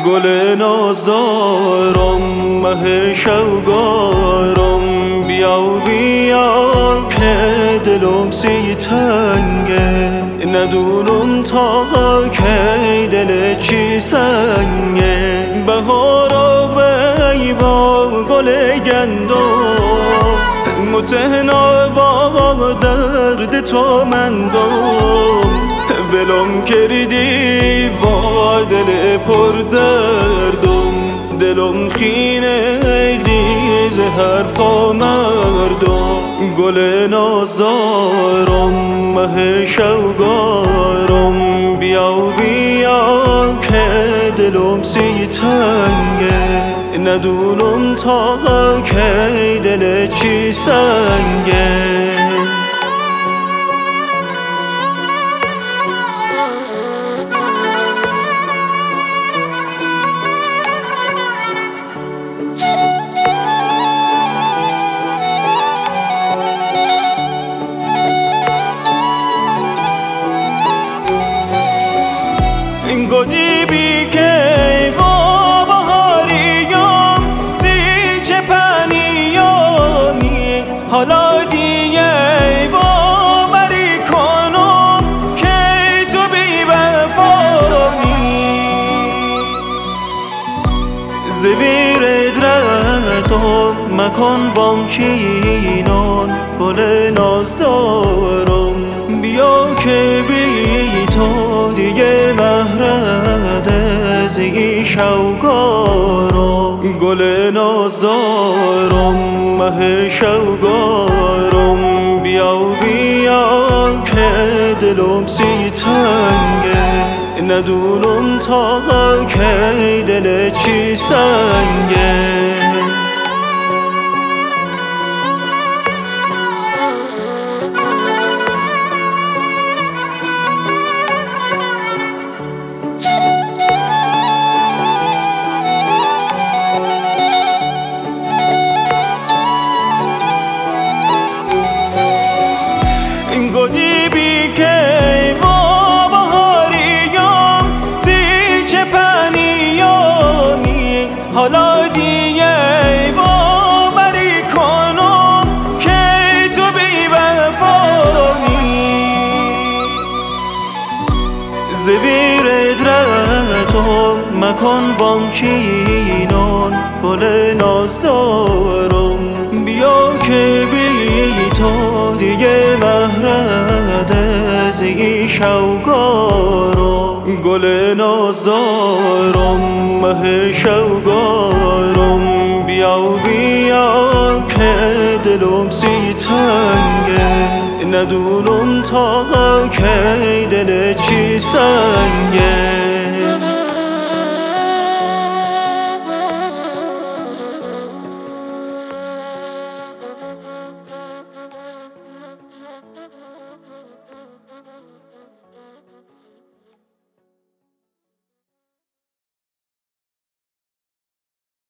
گل نازارم مه شوگارم بیا که دلم سی تنگه ندونم تا کی دل چی سنگه بهارا وی با گل گندم متهنا با درد تو مندم بلم کردی با دل پر دردم دلم خینه ریز حرفا مردم گل نازارم مه شوگارم بیا که دلم سی تنگه ندونم تا کی دل چی سنگه گلی بی که با بهاریم سی چپنیانی حالا دیگه با بری کنم که تو بی وفایی زبیر ادرتو مکن بامکینان گل نازدارم بیا که بی تو دیگه مهرد زی شوگارم گل نازارم مه شوگارم بیا که دلم سی تنگه ندونم تا کی دل چی سنگه گلی بی که با بهاریم سی چپنیانی حالا دیگه با بری کنم که تو بی وفایی زبیر ادرتو مکن بامکینان گل نازدارم بیا که بی تو دیگه مهرد زی شوگارم گل نازارم مه شوگارم بیا که دلم سی تنگه ندونم تا کی دل چی سنگه